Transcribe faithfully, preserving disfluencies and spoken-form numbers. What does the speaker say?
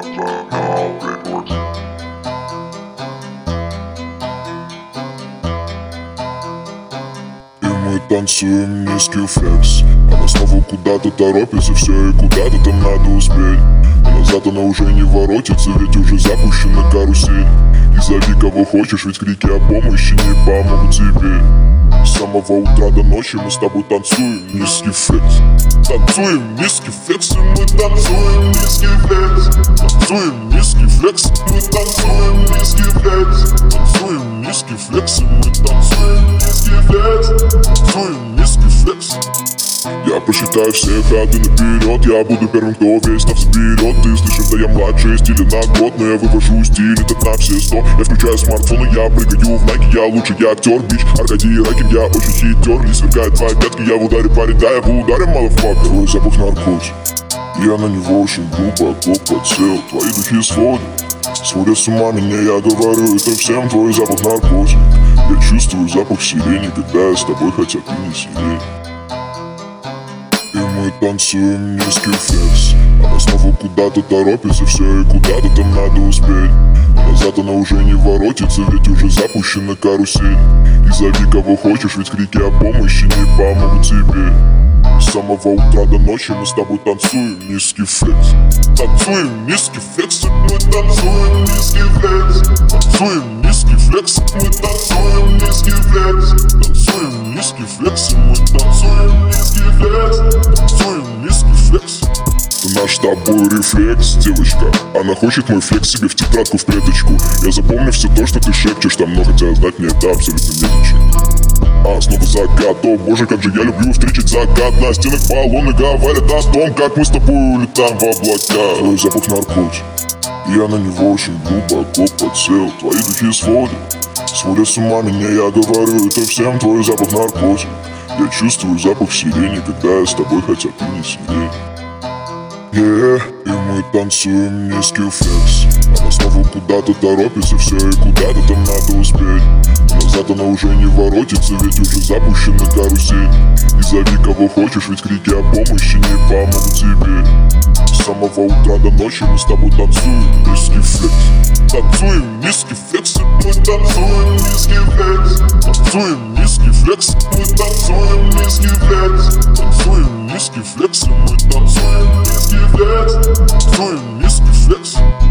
И мы танцуем низкий флекс. Она снова куда-то торопится, все и куда-то там надо успеть. Но назад она уже не воротится, ведь уже запущена карусель. И зови кого хочешь, ведь крики о помощи не помогут тебе. С самого утра до ночи мы с тобой танцуем низкий флекс. Танцуем низкий флекс, и мы танцуем низкий флекс. Танцуем низкий флекс, мы танцуем низкий флекс. Танцуем низкий флекс, и мы танцуем низкий флекс. Танцуем низкий флекс. Я посчитаю все ходы наперед. Я буду первым, кто весь нас заберет. Ты слышишь, да я младше стиля на год, но я вывожу стиль этот на все сто. Я включаю смартфон и я прыгаю в найки. Я лучший, я актер, бич, Аркадий Ракин. Я очень хитер, не сверкает твои пятки. Я в ударе, парень, да, я в ударе, малофак. Твой запах наркотик, я на него очень глупо, клоп подсел. Твои духи сводят, сводят с ума меня. Я говорю это всем, твой запах наркотик. Я чувствую запах сирени, когда я с тобой, хотя ты не сирень. И мы танцуем низкий флекс. Она снова куда-то торопится, все и куда-то там надо успеть. Но назад она уже не воротится, ведь уже запущена карусель. И зови кого хочешь, ведь крики о помощи не помогут тебе. С самого утра до ночи мы с тобой танцуем низкий флекс. Танцуем низкий флекс, и мы танцуем низкий флекс. Танцуем низкий флекс, мы танцуем низкий флекс. Танцуем низкий флекс, и мы танцуем низкий флекс. Танцуем низкий флекс. Это наш с тобой рефлекс, девочка. Она хочет мой флекс себе в тетрадку, в клеточку. Я запомню все то, что ты шепчешь там, но хотя знать мне это абсолютно не зачем. А снова закат, о боже, как же я люблю встречать закат. На стенах баллоны говорят о том, как мы с тобой улетаем в облака. Твой запах наркотик, я на него очень глубоко подсел. Твои духи сводят, сводят с ума меня. Я говорю это всем, твой запах наркотик. Я чувствую запах сирени, когда я с тобой, хотя ты не сирень. Yeah, и мы танцуем низкий флекс. Она снова куда-то торопится, все и куда-то там надо успеть. Но назад она уже не воротится, ведь уже запущена карусель. И зови кого хочешь, ведь крики о помощи не помогут тебе. С самого утра до ночи мы с тобой танцуем низкий флекс. Танцуем низкий флекс, и мы танцуем низкий флекс. Танцуем низкий флекс, мы танцуем низкий флекс. Танцуем низкий флекс, и мы танцуем низкий флекс. Танцуем низкий флекс.